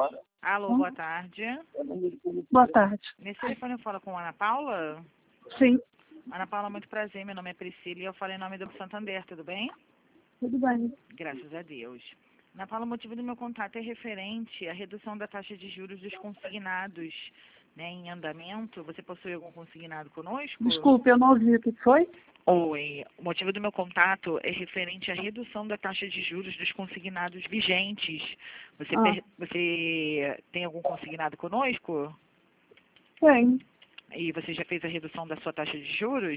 Alô, boa tarde. Boa tarde. Nesse telefone eu falo com a Ana Paula. Sim, Ana Paula, muito prazer. Meu nome é Priscila e eu falo em nome do Santander, tudo bem? tudo bem. Graças a Deus. Ana Paula, o motivo do meu contato é referente à redução da taxa de juros dos consignados, né, em andamento. Você possui algum consignado conosco? Desculpe, eu não ouvi o que foi. Oi, o motivo do meu contato é referente à redução da taxa de juros dos consignados vigentes. Você tem algum consignado conosco? Tem. E você já fez a redução da sua taxa de juros?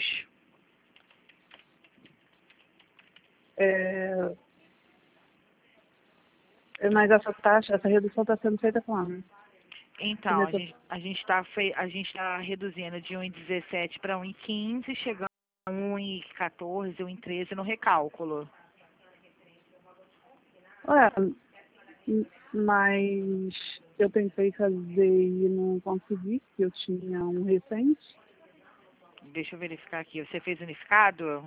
Mas essa redução está sendo feita quando? Então, a gente está reduzindo de 1,17 para 1,15, chegando a 1,14, 1,13 no recálculo. Mas eu tentei fazer e não consegui, porque eu tinha um recente. Deixa eu verificar aqui. Você fez unificado?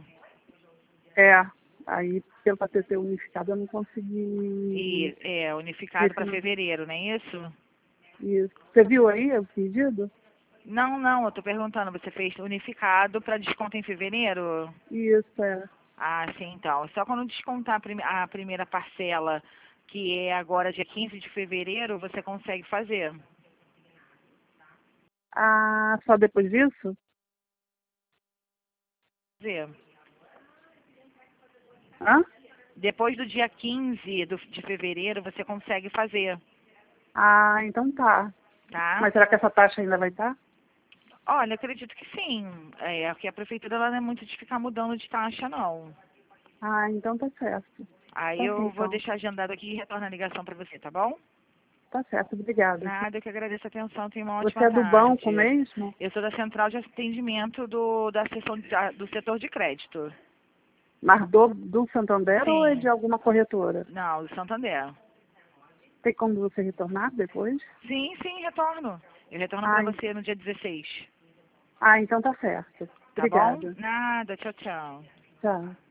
Aí pelo ter unificado eu não consegui. Unificado para fevereiro, não é isso? Isso. Você viu aí o pedido? Não, eu tô perguntando, você fez unificado para desconto em fevereiro? Isso, Ah, sim, então. Só quando descontar a primeira parcela, que é agora dia 15 de fevereiro, você consegue fazer. Só depois disso? Fazer. Hã? Depois do dia 15 de fevereiro, você consegue fazer, Então tá. tá? Mas será que essa taxa ainda vai estar? Olha, acredito que sim. Aqui a prefeitura ela não é muito de ficar mudando de taxa, não. Então tá certo. Aí Tá eu bom, vou então. deixar agendado aqui e retorno a ligação para você, tá bom? Tá certo, obrigada. Nada, eu que agradeço a atenção. Tenha uma Você ótima é do banco tarde. mesmo? Eu sou da central de atendimento da seção do setor de crédito. Mas do Santander ou é de Sim. alguma corretora? Não, do Santander. Tem como você retornar depois? Sim, retorno. Eu retorno para Ah, você no dia 16. então tá certo. Tá bom? Obrigada. Nada, tchau, tchau. Tchau.